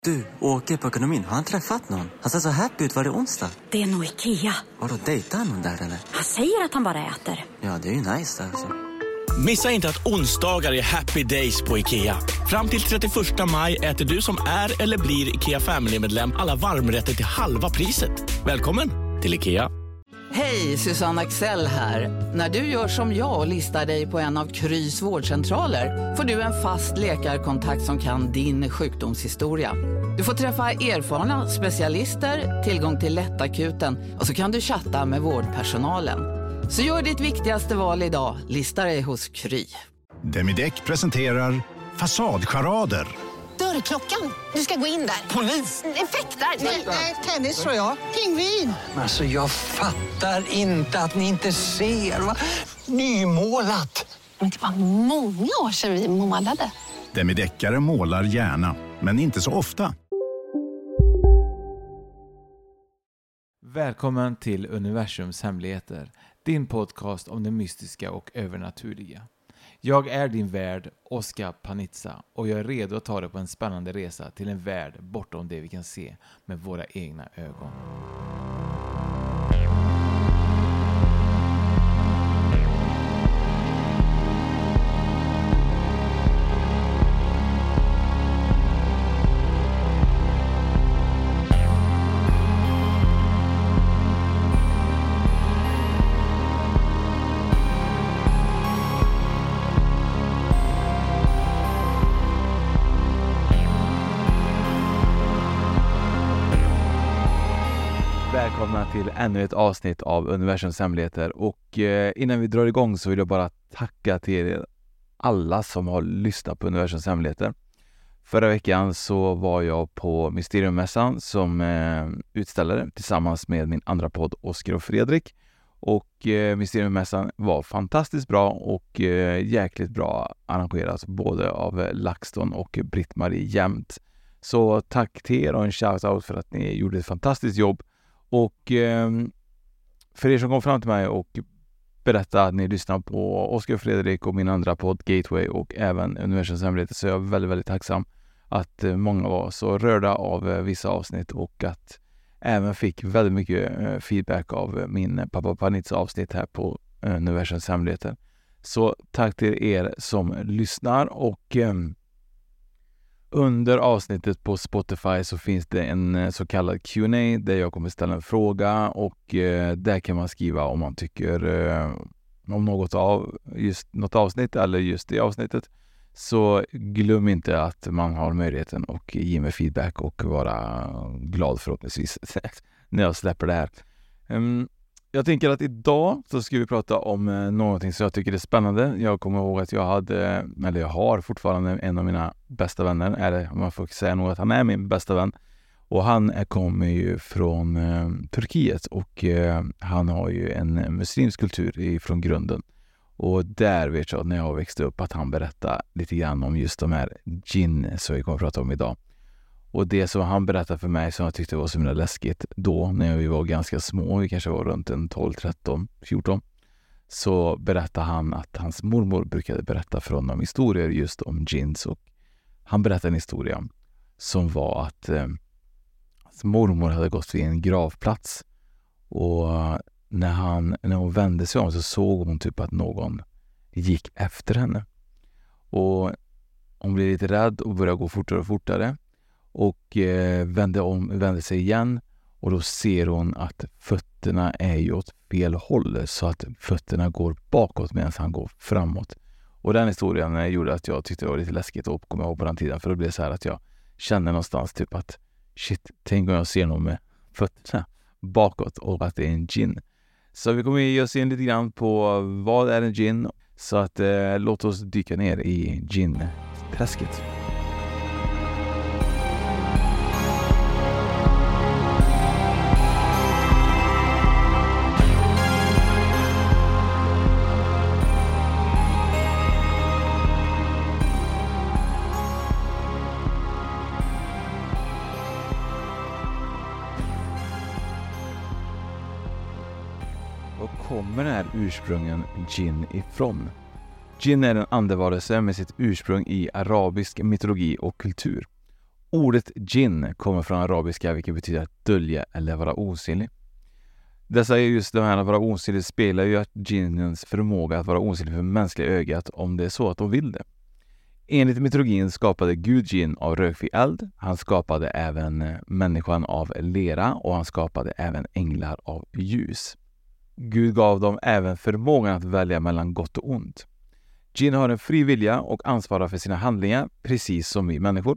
Du, åker på ekonomin. Har han träffat någon? Han ser så happy ut. Var det onsdag? Det är nog Ikea. Har du dejtat någon där eller? Han säger att han bara äter. Ja, det är ju nice alltså. Missa inte att onsdagar är happy days på Ikea. Fram till 31 maj äter du som är eller blir Ikea Family-medlem alla varmrätter till halva priset. Välkommen till Ikea. Hej, Susanne Axel här. När du gör som jag och listar dig på en av Krys vårdcentraler får du en fast läkarkontakt som kan din sjukdomshistoria. Du får träffa erfarna specialister, tillgång till lättakuten och så kan du chatta med vårdpersonalen. Så gör ditt viktigaste val idag, lista dig hos Kry. Demideck presenterar Fasadcharader. Dörrklockan. Du ska gå in där. Polis? Effektar? Nej, tennis tror jag. Pingvin. Alltså jag fattar inte att ni inte ser. Va? Nymålat. Men det var många år sedan vi målade. Demideckare målar gärna, men inte så ofta. Välkommen till Universums hemligheter, din podcast om det mystiska och övernaturliga. Jag är din värd, Oskar Panizza, och jag är redo att ta dig på en spännande resa till en värld bortom det vi kan se med våra egna ögon. Välkomna till ännu ett avsnitt av Universums hemligheter, och innan vi drar igång så vill jag bara tacka till er alla som har lyssnat på Universums hemligheter. Förra veckan så var jag på Mysteriummässan som utställare tillsammans med min andra podd Oskar och Fredrik, och Mysteriummässan var fantastiskt bra och jäkligt bra arrangerat både av LaxTon och Britt-Marie Jämt. Så tack till er och en shoutout för att ni gjorde ett fantastiskt jobb. Och för er som kom fram till mig och berättade att ni lyssnar på Oskar och Fredrik och min andra podd Gateway och även Universums hemligheter, så är jag väldigt, väldigt tacksam att många var så rörda av vissa avsnitt och att även fick väldigt mycket feedback av min pappa Panizza avsnitt här på Universums hemligheter. Så tack till er som lyssnar, och under avsnittet på Spotify så finns det en så kallad Q&A där jag kommer ställa en fråga, och där kan man skriva om man tycker om något avsnitt eller just det avsnittet. Så glöm inte att man har möjligheten att ge mig feedback och vara glad förhoppningsvis när jag släpper det här. Jag tänker att idag så ska vi prata om någonting som jag tycker är spännande. Jag kommer ihåg att jag har fortfarande en av mina bästa vänner, eller om man får säga nog att han är min bästa vän. Och han kommer ju från Turkiet, och han har ju en muslimsk kultur från grunden. Och där vet jag när jag växte upp att han berättade lite grann om just de här djinn som vi kommer att prata om idag. Och det som han berättade för mig som jag tyckte var så himla läskigt då när vi var ganska små, vi kanske var runt en 12, 13, 14, så berättade han att hans mormor brukade berätta för honom historier just om djinns. Och han berättade en historia som var att hans mormor hade gått vid en gravplats, och när hon vände sig om så såg hon typ att någon gick efter henne. Och hon blev lite rädd och började gå fortare och fortare. Och vände sig igen, och då ser hon att fötterna är ju åt fel håll, så att fötterna går bakåt medan han går framåt. Och den historien gjorde att jag tyckte det var lite läskigt att komma ihåg på den tiden, för det blev så här att jag kände någonstans typ att shit, tänk om jag ser någon med fötterna bakåt och att det är en djinn. Så vi kommer ge oss in lite grann på vad är en djinn, så att låt oss dyka ner i djinn-träsket. Kommer den här ursprungen djinn ifrån? Djinn är en andevarelse med sitt ursprung i arabisk mytologi och kultur. Ordet djinn kommer från arabiska, vilket betyder att dölja eller vara osynlig. Dessa är just de här att vara osynlig spelar ju att djinnens förmåga att vara osynlig för mänskliga ögat om det är så att de vill det. Enligt mytologin skapade Gud djinn av rökfri eld. Han skapade även människan av lera och han skapade även änglar av ljus. Gud gav dem även förmågan att välja mellan gott och ont. Djinn har en fri vilja och ansvarar för sina handlingar precis som vi människor.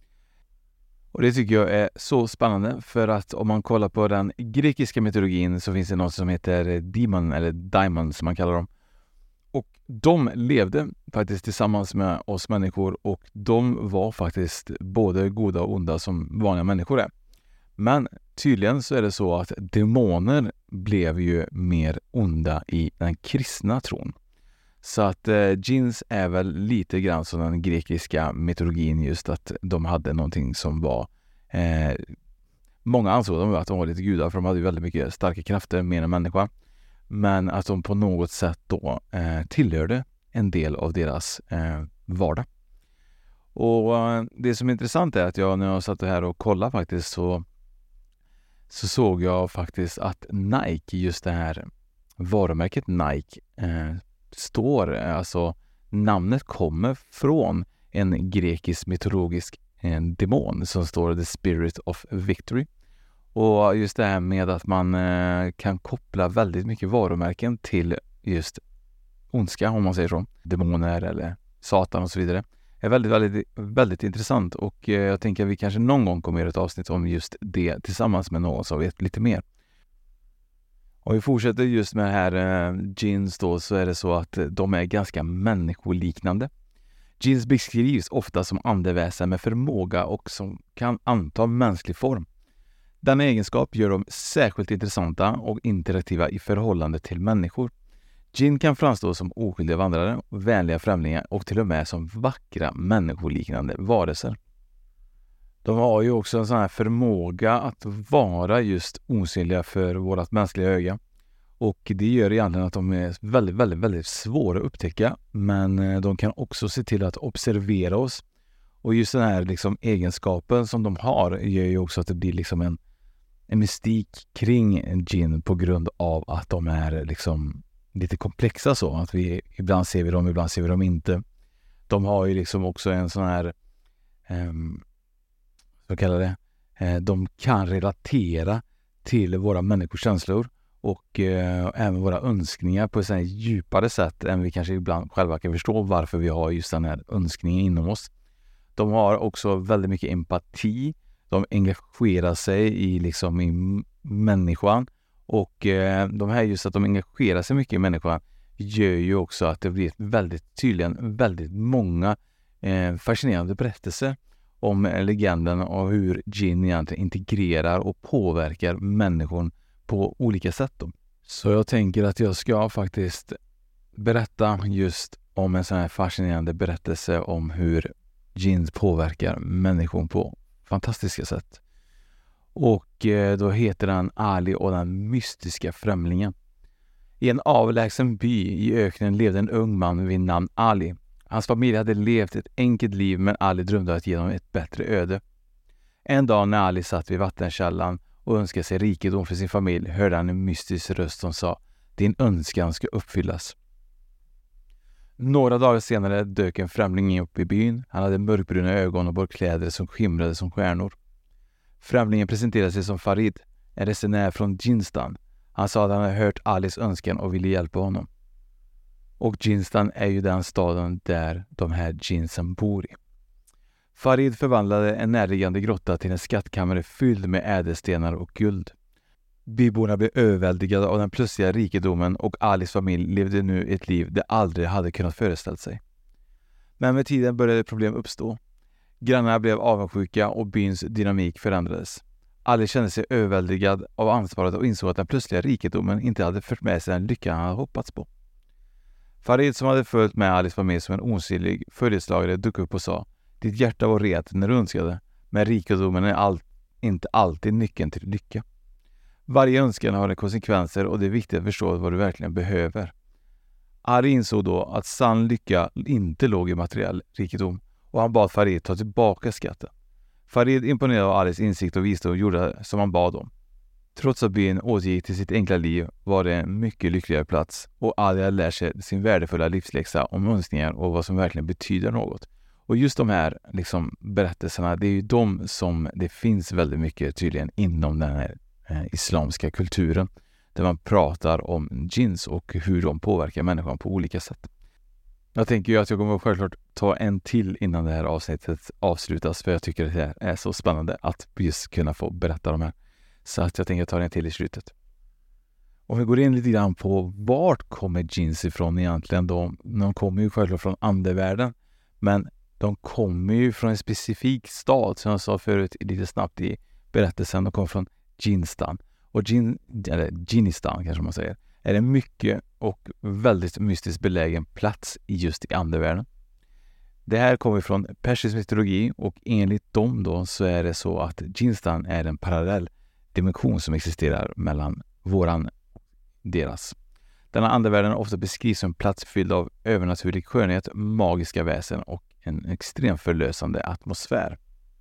Och det tycker jag är så spännande för att om man kollar på den grekiska mytologin så finns det något som heter demon eller daimon som man kallar dem. Och de levde faktiskt tillsammans med oss människor och de var faktiskt både goda och onda som vanliga människor är. Men tydligen så är det så att demoner blev ju mer onda i den kristna tron. Så att djinns är väl lite grann som den grekiska mytologin, just att de hade någonting som var många ansåg dem att de var lite gudar för de hade ju väldigt mycket starka krafter mer än människa. Men att de på något sätt då tillhörde en del av deras vardag. Och det som är intressant är att när jag satt här och kollade faktiskt så såg jag faktiskt att Nike, just det här varumärket Nike står, alltså namnet kommer från en grekisk mytologisk demon som står The Spirit of Victory. Och just det här med att man kan koppla väldigt mycket varumärken till just ondska, om man säger så. Demoner eller satan och så vidare. Är väldigt, väldigt, väldigt intressant och jag tänker att vi kanske någon gång kommer att göra ett avsnitt om just det tillsammans med någon som vet lite mer. Om vi fortsätter just med det här djinns då, så är det så att de är ganska människoliknande. Djinns beskrivs ofta som andeväsen med förmåga och som kan anta mänsklig form. Denna egenskap gör dem särskilt intressanta och interaktiva i förhållande till människor. Djinn kan framstå som oskyldiga vandrare, vänliga främlingar och till och med som vackra människoliknande varelser. De har ju också en sån här förmåga att vara just osynliga för vårt mänskliga öga. Och det gör egentligen att de är väldigt, väldigt, väldigt svåra att upptäcka. Men de kan också se till att observera oss. Och just den här liksom egenskapen som de har gör ju också att det blir liksom en mystik kring en djinn på grund av att de är liksom lite komplexa så. Att vi ibland ser vi dem, ibland ser vi dem inte. De har ju liksom också en sån här vad kallar det? De kan relatera till våra människors känslor och även våra önskningar på ett sådant djupare sätt än vi kanske ibland själva kan förstå varför vi har just den här önskningen inom oss. De har också väldigt mycket empati. De engagerar sig i människan och de här just att de engagerar sig mycket i människan gör ju också att det blir väldigt många fascinerande berättelser om legenden och hur djinn egentligen integrerar och påverkar människan på olika sätt då. Så jag tänker att jag ska faktiskt berätta just om en sån här fascinerande berättelse om hur djinn påverkar människan på fantastiska sätt. Och då heter den Ali och den mystiska främlingen. I en avlägsen by i öknen levde en ung man vid namn Ali. Hans familj hade levt ett enkelt liv men Ali drömde att ge dem ett bättre öde. En dag när Ali satt vid vattenkällan och önskade sig rikedom för sin familj hörde han en mystisk röst som sa: din önskan ska uppfyllas. Några dagar senare dök en främling upp i byn. Han hade mörkbruna ögon och bar kläder som skimrade som stjärnor. Främlingen presenterade sig som Farid, en resenär från Djinnstan. Han sa att han hade hört Alis önskan och ville hjälpa honom. Och Djinnstan är ju den staden där de här djinnsen bor i. Farid förvandlade en närliggande grotta till en skattkammare fylld med ädelstenar och guld. Byborna blev överväldigade av den plötsliga rikedomen och Alis familj levde nu ett liv de aldrig hade kunnat föreställa sig. Men med tiden började problem uppstå. Grannarna blev avundsjuka och byns dynamik förändrades. Ali kände sig överväldigad av ansvaret och insåg att den plötsliga rikedomen inte hade fört med sig den lycka han hade hoppats på. Farid, som hade följt med Alis familj som en osynlig följeslagare, dök upp och sa: ditt hjärta var rent när du önskade, men rikedomen är inte alltid nyckeln till lycka. Varje önskan har konsekvenser och det är viktigt att förstå vad du verkligen behöver. Ali insåg då att sann lycka inte låg i materiell rikedom och han bad Farid ta tillbaka skatten. Farid imponerade av Alis insikt och visdom och gjorde som han bad om. Trots att byn återgick till sitt enkla liv var det en mycket lyckligare plats och Ali lär sig sin värdefulla livsläxa om önskningar och vad som verkligen betyder något. Och just de här berättelserna, det är ju de som det finns väldigt mycket tydligen inom den här islamska kulturen. Där man pratar om djinns och hur de påverkar människan på olika sätt. Jag tänker ju att jag kommer självklart ta en till innan det här avsnittet avslutas. För jag tycker att det är så spännande att just kunna få berätta de här. Så att jag tänker ta en till i slutet. Om vi går in lite grann på vart kommer djinns ifrån egentligen. De kommer ju självklart från andevärlden. Men de kommer ju från en specifik stad som jag sa förut lite snabbt i berättelsen. De kommer från Djinstan. Och Djinistan kanske man säger. Är en mycket och väldigt mystiskt belägen plats just i andevärlden. Det här kommer från persisk mytologi och enligt dem då så är det så att Djinstan är en parallell dimension som existerar mellan deras. Denna andevärlden ofta beskrivs som en plats fylld av övernaturlig skönhet, magiska väsen och en extremt förlösande atmosfär.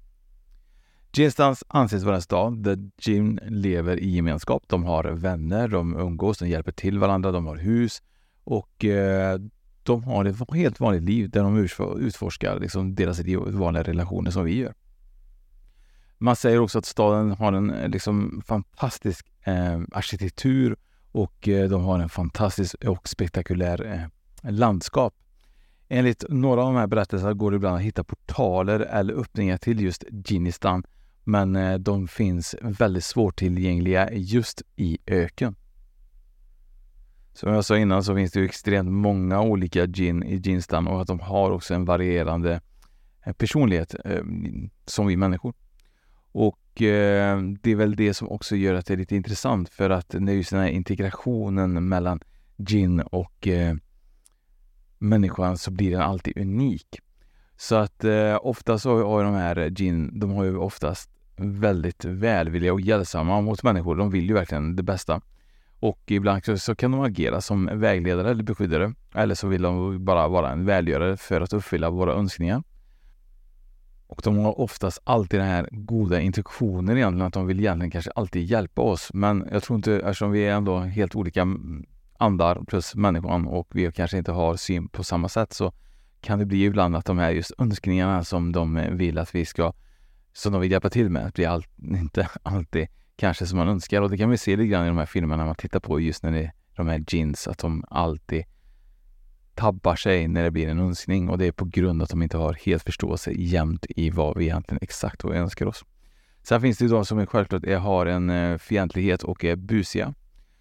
Djinstan anses vara en stad där djinn lever i gemenskap. De har vänner, de umgås, de hjälper till varandra, de har hus och de har ett helt vanligt liv där de utforskar deras vanliga relationer som vi gör. Man säger också att staden har en fantastisk arkitektur och de har en fantastisk och spektakulär landskap. Enligt några av de här berättelserna går det ibland att hitta portaler eller öppningar till just Djinistan, men de finns väldigt svårt tillgängliga just i öken. Som jag sa innan så finns det ju extremt många olika djinn i Djinistan och att de har också en varierande personlighet som vi människor. Och det är väl det som också gör att det är lite intressant, för att det är just den här integrationen mellan djinn och människan så blir den alltid unik. Så att ofta så har de här djinn, de har ju oftast väldigt välvilliga och hjälpsamma mot människor. De vill ju verkligen det bästa. Och ibland så kan de agera som vägledare eller beskyddare. Eller så vill de bara vara en välgörare för att uppfylla våra önskningar. Och de har oftast alltid den här goda intentioner egentligen, att de vill egentligen kanske alltid hjälpa oss. Men jag tror inte, eftersom vi är ändå helt olika andar plus människan och vi kanske inte har syn på samma sätt, så kan det bli ibland att de här just önskningarna som de vill att vi ska, som de vill hjälpa till med, blir inte alltid kanske som man önskar. Och det kan vi se lite grann i de här filmerna när man tittar på just när det är de här djinns, att de alltid tabbar sig när det blir en önskning, och det är på grund av att de inte har helt förståelse jämt i vad vi egentligen exakt vad vi önskar oss. Sen finns det ju de som självklart har en fientlighet och är busiga.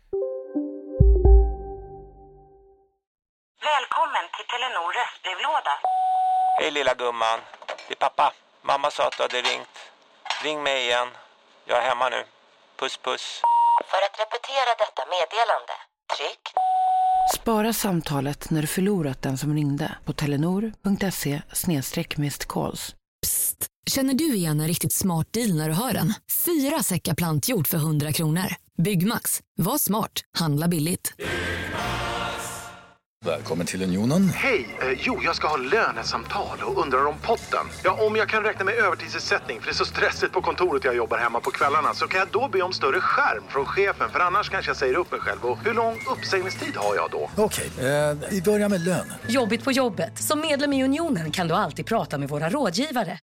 Välkommen till Telenor röstbrevlåda. Hej lilla gumman, det är pappa. Mamma sa att du hade ringt. Ring mig igen. Jag är hemma nu. Puss puss. För att repetera detta meddelande, tryck. Spara samtalet när du förlorat den som ringde på telenor.se/missed-calls. Psst, känner du igen en riktigt smart deal när du hör den? 4 säckar plantjord för 100 kronor. Byggmax, var smart, handla billigt. Välkommen till Unionen. Hej, jag ska ha lönesamtal och undrar om potten. Ja, om jag kan räkna med övertidsersättning för det är så stressigt på kontoret, jag jobbar hemma på kvällarna, så kan jag då be om större skärm från chefen, för annars kanske jag säger upp mig själv. Och hur lång uppsägningstid har jag då? Okej, vi börjar med lön. Jobbigt på jobbet. Som medlem i Unionen kan du alltid prata med våra rådgivare.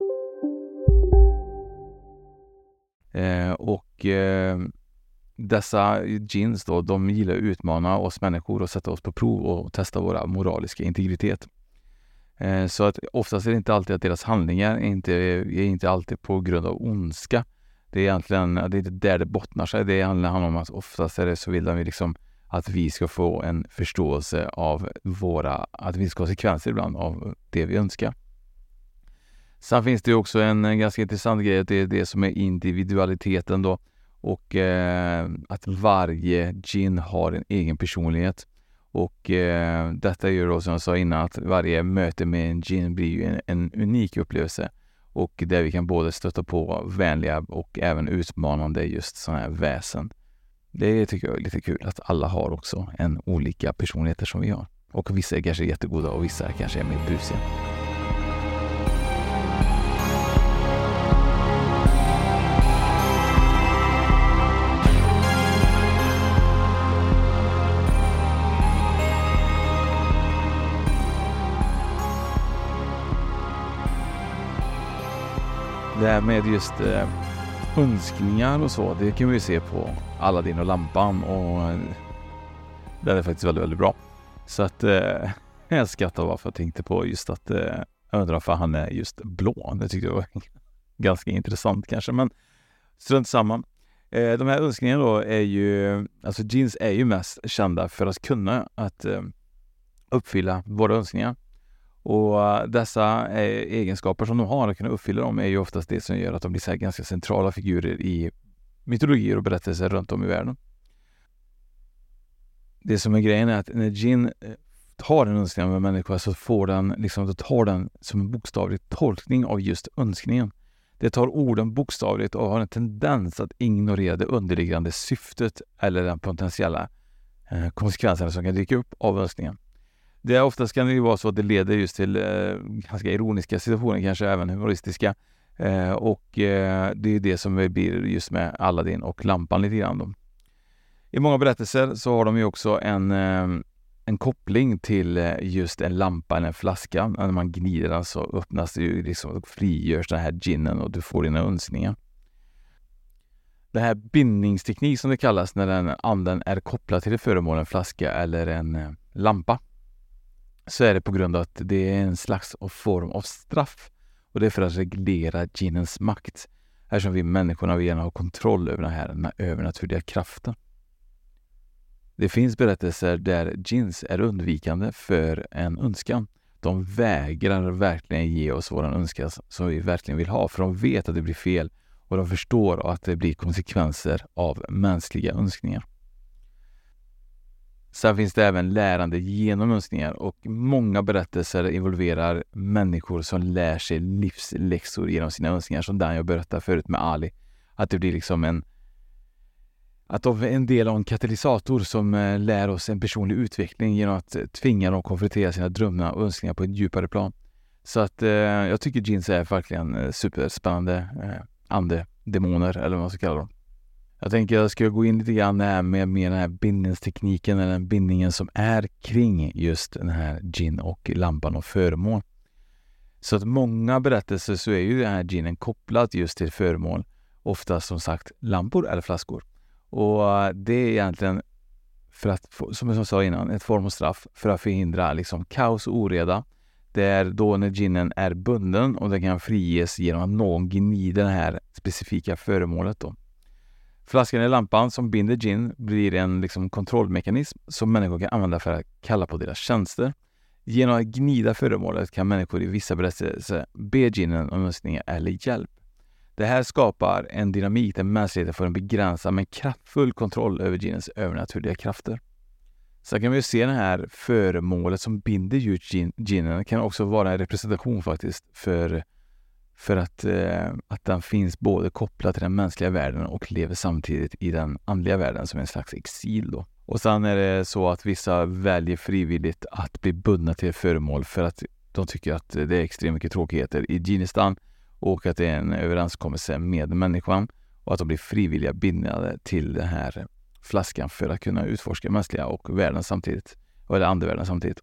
Dessa djinns då, de gillar att utmana oss människor och sätta oss på prov och testa våra moraliska integritet. Så att oftast är det inte alltid att deras handlingar är inte alltid på grund av ondska. Det är egentligen det är inte där det bottnar sig. Det handlar om att oftast är det så vill de att vi ska få en förståelse av att vi ska ha konsekvenser ibland av det vi önskar. Sen finns det också en ganska intressant grej, att det är det som är individualiteten då. Och att varje djinn har en egen personlighet. Och detta gör då, som jag sa innan, att varje möte med en djinn blir ju en unik upplevelse. Och där vi kan både stöta på vänliga och även utmanande just sådana här väsen. Det tycker jag är lite kul, att alla har också en olika personligheter som vi har. Och vissa är kanske jättegoda och vissa kanske är mer busiga. här med just önskningar och så, det kan vi ju se på Aladdin och lampan, och det är faktiskt väldigt, väldigt bra. Så att jag skrattar varför jag tänkte på just att jag undrar varför han är just blå. Det tyckte jag var ganska intressant kanske, men strunt samma. De här önskningarna då är ju, alltså jeans är ju mest kända för att kunna att uppfylla våra önskningar. Och dessa egenskaper som de har att kunna uppfylla dem är ju oftast det som gör att de blir så här ganska centrala figurer i mytologier och berättelser runt om i världen. Det som är grejen är att när Jinn tar en önskning av en människa så får den liksom, då tar den som en bokstavlig tolkning av just önskningen. Det tar orden bokstavligt och har en tendens att ignorera det underliggande syftet eller den potentiella konsekvenserna som kan dyka upp av önskningen. Det är oftast kan det ju vara så att det leder just till ganska ironiska situationer, kanske även humoristiska. Och det är det som blir just med Aladdin och lampan lite grann då. I många berättelser så har de ju också en koppling till just en lampa eller en flaska. När man gnider den så öppnas det ju liksom, frigörs den här djinnen och du får dina önskningar. Det här bindningsteknik som det kallas när den anden är kopplad till ett föremål, en flaska eller en lampa, så är det på grund av att det är en slags form av straff. Och det är för att reglera djinnens makt. Här som vi människorna vill gärna ha kontroll över den här övernaturliga kraften. Det finns berättelser där djinns är undvikande för en önskan. De vägrar verkligen ge oss våran önskan som vi verkligen vill ha. För de vet att det blir fel och de förstår att det blir konsekvenser av mänskliga önskningar. Sen finns det även lärande genom önskningar, och många berättelser involverar människor som lär sig livsläxor genom sina önskningar, som den jag berättade förut med Ali. Att det blir liksom en del av en katalysator som lär oss en personlig utveckling genom att tvinga dem att konfrontera sina drömmar och önskningar på ett djupare plan. Så att jag tycker djinns är verkligen superspännande demoner eller vad man ska kalla dem. Jag tänker jag ska gå in lite grann med den här bindningstekniken eller den bindningen som är kring just den här djinn och lampan och föremål. Så att många berättelser så är ju den här djinnen kopplad just till föremål. Ofta som sagt lampor eller flaskor. Och det är egentligen för att, som jag sa innan, ett form av straff för att förhindra liksom kaos och oreda. Det är då när djinnen är bunden och den kan friges genom att någon gnider det här specifika föremålet då. Flaskan i lampan som binder djinn blir en liksom kontrollmekanism som människor kan använda för att kalla på deras tjänster. Genom att gnida föremålet kan människor i vissa berättelser be djinnen om önskningar eller hjälp. Det här skapar en dynamik där mänskligheten får en begränsad men kraftfull kontroll över djinnens övernaturliga krafter. Så kan vi se det här föremålet som binder just djinnen kan också vara en representation faktiskt för att den finns både kopplad till den mänskliga världen och lever samtidigt i den andliga världen som en slags exil då. Och sen är det så att vissa väljer frivilligt att bli bundna till föremål för att de tycker att det är extremt mycket tråkigheter i djinnistan och att det är en överenskommelse med människan och att de blir frivilliga bindade till den här flaskan för att kunna utforska mänskliga och världen samtidigt, eller andevärlden samtidigt.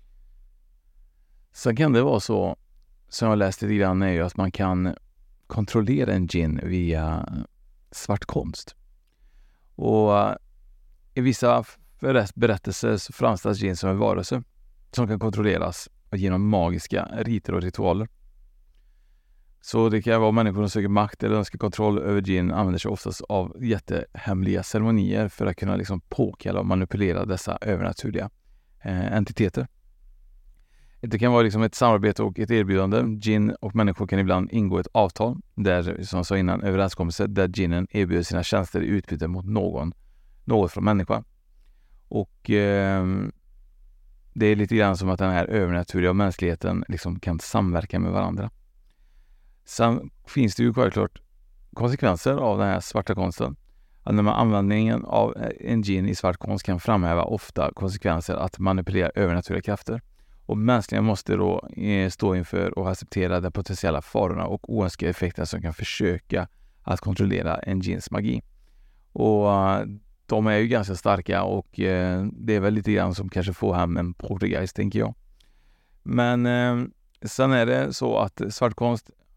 Sen kan det vara så, som jag läste lite grann, är ju att man kan kontrollera en djinn via svart konst. Och i vissa berättelser så framställs djinn som en varelse som kan kontrolleras genom magiska riter och ritualer. Så det kan vara människor som söker makt eller önskar kontroll över djinn använder sig oftast av jättehemliga ceremonier för att kunna liksom påkalla och manipulera dessa övernaturliga entiteter. Det kan vara liksom ett samarbete och ett erbjudande. Djinn och människor kan ibland ingå ett avtal där, som jag sa innan, överenskommelse där djinnen erbjuder sina tjänster i utbyte mot något från människa. Och det är lite grann som att den här övernaturliga och mänskligheten liksom kan samverka med varandra. Sen finns det ju självklart konsekvenser av den här svarta konsten. Att när användningen av en djinn i svart konst kan framhäva ofta konsekvenser att manipulera övernaturliga krafter. Och mänskligen måste då stå inför och acceptera de potentiella farorna och oönskade effekterna som kan försöka att kontrollera en djinns magi. Och de är ju ganska starka och det är väl lite grann som kanske får hem en poltergeist, tänker jag. Men sen är det så att svartkonst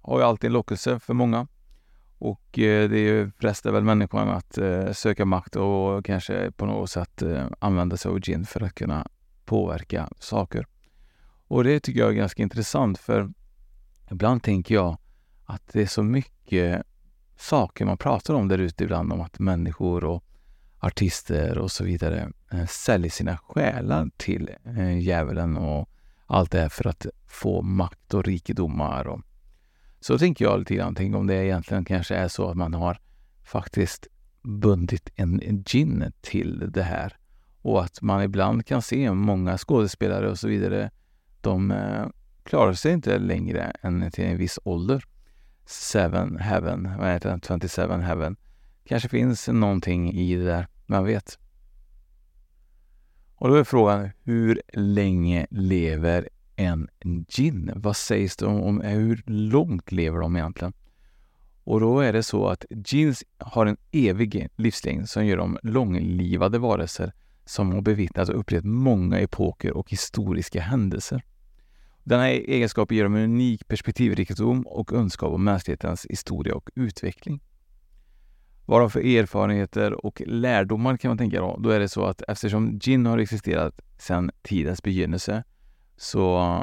har ju alltid en lockelse för många. Och det frestar väl människan att söka makt och kanske på något sätt använda sig av gin för att kunna påverka saker. Och det tycker jag är ganska intressant, för ibland tänker jag att det är så mycket saker man pratar om där ute ibland, om att människor och artister och så vidare säljer sina själar till djävulen och allt det här för att få makt och rikedomar. Och så tänker jag lite grann, tänk om det egentligen kanske är så att man har faktiskt bundit en gin till det här, och att man ibland kan se många skådespelare och så vidare, de klarar sig inte längre än till en viss ålder. 27 Heaven. Kanske finns någonting i det där, man vet. Och då är frågan, hur länge lever en gin? Vad sägs det om hur långt lever de egentligen? Och då är det så att gins har en evig livslängd som gör dem långlivade varelser som har bevittnat och upplevt många epoker och historiska händelser. Den här egenskapen ger dem en unik perspektivrikedom och kunskap om mänsklighetens historia och utveckling. Vad de för erfarenheter och lärdomar kan man tänka då är det så att eftersom gin har existerat sedan tidens begynnelse, så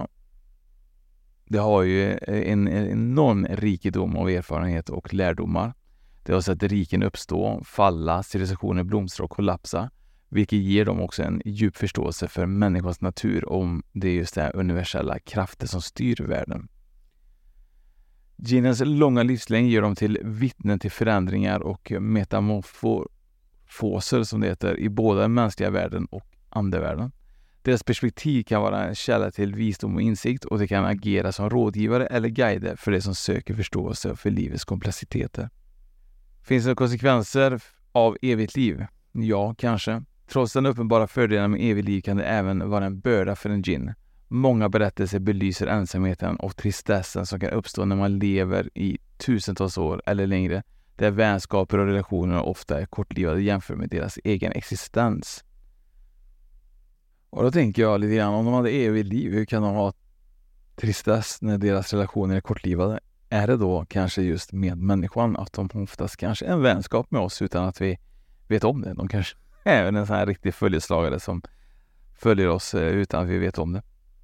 det har ju en enorm rikedom av erfarenhet och lärdomar. Det har sett riken uppstå, falla, civilisationer blomstra och kollapsa, vilket ger dem också en djup förståelse för människans natur, om det är just det här universella krafter som styr världen. Ginens långa livslängd gör dem till vittnen till förändringar och metamorfoser, som det heter, i både den mänskliga världen och andevärlden. Deras perspektiv kan vara en källa till visdom och insikt, och det kan agera som rådgivare eller guide för det som söker förståelse för livets komplexiteter. Finns det konsekvenser av evigt liv? Ja, kanske. Trots den uppenbara fördelen med evigt liv kan det även vara en börda för en gin. Många berättelser belyser ensamheten och tristessen som kan uppstå när man lever i tusentals år eller längre, där vänskaper och relationer ofta är kortlivade jämfört med deras egen existens. Och då tänker jag lite grann, om de hade evigt liv, hur kan de ha tristess när deras relationer är kortlivade? Är det då kanske just med människan att de oftast kanske är en vänskap med oss utan att vi vet om det? De kanske är en sån här riktig följeslagare som följer oss utan att vi vet om det.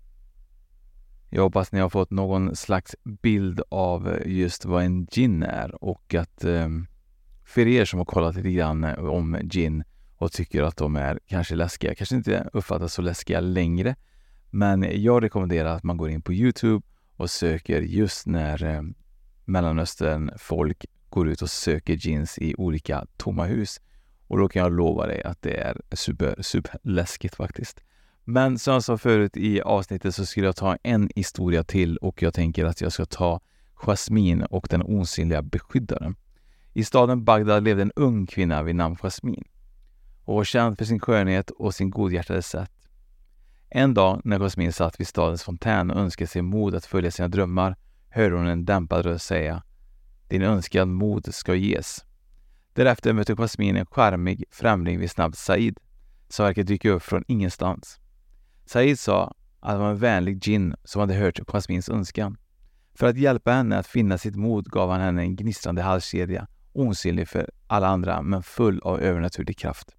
Jag hoppas ni har fått någon slags bild av just vad en gin är, och att för er som har kollat lite grann om gin och tycker att de är kanske läskiga, kanske inte uppfattas så läskiga längre, men jag rekommenderar att man går in på YouTube och söker just när Mellanöstern folk går ut och söker gins i olika tomma hus, och då kan jag lova dig att det är super läskigt faktiskt. Men som jag sa förut i avsnittet, så skulle jag ta en historia till, och jag tänker att jag ska ta Jasmin och den osynliga beskyddaren. I staden Bagdad levde en ung kvinna vid namn Jasmin, och var känd för sin skönhet och sin godhjärtade sätt. En dag när Jasmin satt vid stadens fontän och önskade sig mod att följa sina drömmar, hörde hon en dämpad röst säga: "Din önskan mod ska ges." Därefter mötte Jasmin en charmig främling vid namn Said, som verkade dyka upp från ingenstans. Said sa att det var en vänlig djinn som hade hört Jasmins önskan. För att hjälpa henne att finna sitt mod gav han henne en gnistrande halskedja, osynlig för alla andra men full av övernaturlig kraft.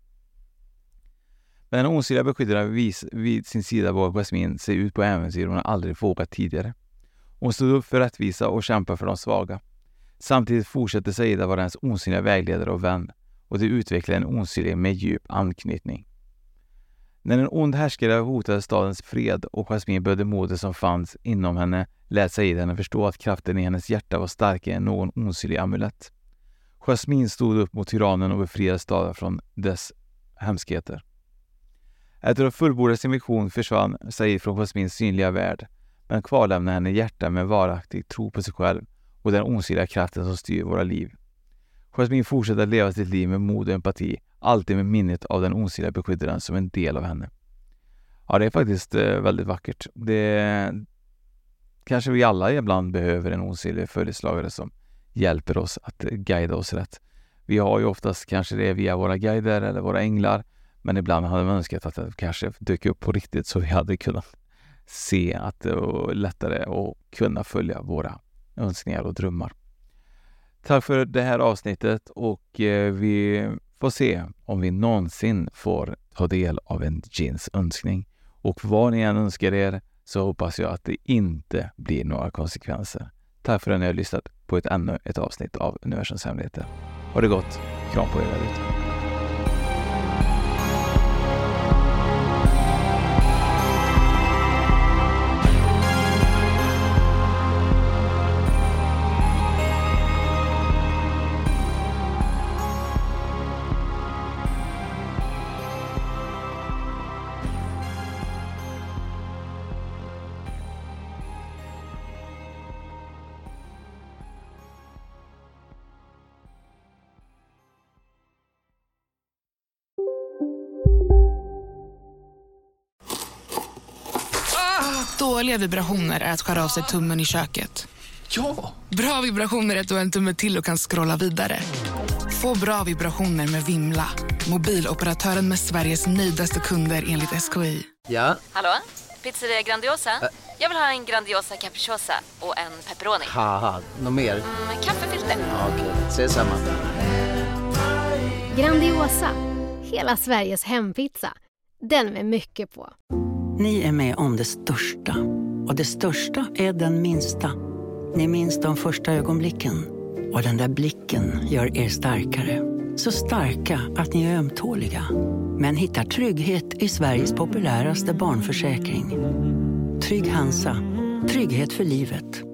Men den osynliga beskyddaren vid sin sida var Jasmin sig ut på äventyr hon aldrig vågat tidigare. Hon stod upp för rättvisa och kämpade för de svaga. Samtidigt fortsatte Said att vara hennes osynliga vägledare och vän, och det utvecklade en osynlig med djup anknytning. När en ond härskare hotade stadens fred och Jasmin behövde modet som fanns inom henne, lät Said henne förstå att kraften i hennes hjärta var starkare än någon osynlig amulett. Jasmin stod upp mot tyrannen och befriade staden från dess hemskheter. Efter att fullborda sin mission försvann Said från Jasmins synliga värld, men kvar lämnade henne hjärta med varaktig tro på sig själv och den osynliga kraften som styr våra liv. Jasmin fortsätter att leva sitt liv med mod och empati, alltid med minnet av den osynliga beskyddaren som en del av henne. Ja, det är faktiskt väldigt vackert. Det kanske vi alla ibland behöver en osynlig följeslagare som hjälper oss att guida oss rätt. Vi har ju oftast kanske det via våra guider eller våra änglar, men ibland hade man önskat att det kanske dök upp på riktigt så vi hade kunnat se att det var lättare att kunna följa våra önskningar och drömmar. Tack för det här avsnittet och vi får se om vi någonsin får ta del av en Gins önskning. Och vad ni än önskar er så hoppas jag att det inte blir några konsekvenser. Tack för att ni har lyssnat på ännu ett avsnitt av Universums hemligheter. Ha det gott. Kram på er där ute. Dåliga vibrationer är att skära av sig tummen i köket. Ja! Bra vibrationer är att du har en tumme till och kan scrolla vidare. Få bra vibrationer med Vimla. Mobiloperatören med Sveriges nöjdaste kunder enligt SKI. Ja? Hallå? Pizzeria Grandiosa? Jag vill ha en Grandiosa capriciosa och en pepperoni. Haha, något mer? Kaffefilter. Ja, okej, ses samma. Grandiosa, hela Sveriges hempizza. Den med mycket på. Ni är med om det största. Och det största är den minsta. Ni minns de första ögonblicken. Och den där blicken gör er starkare. Så starka att ni är ömtåliga. Men hittar trygghet i Sveriges populäraste barnförsäkring. Trygg Hansa. Trygghet för livet.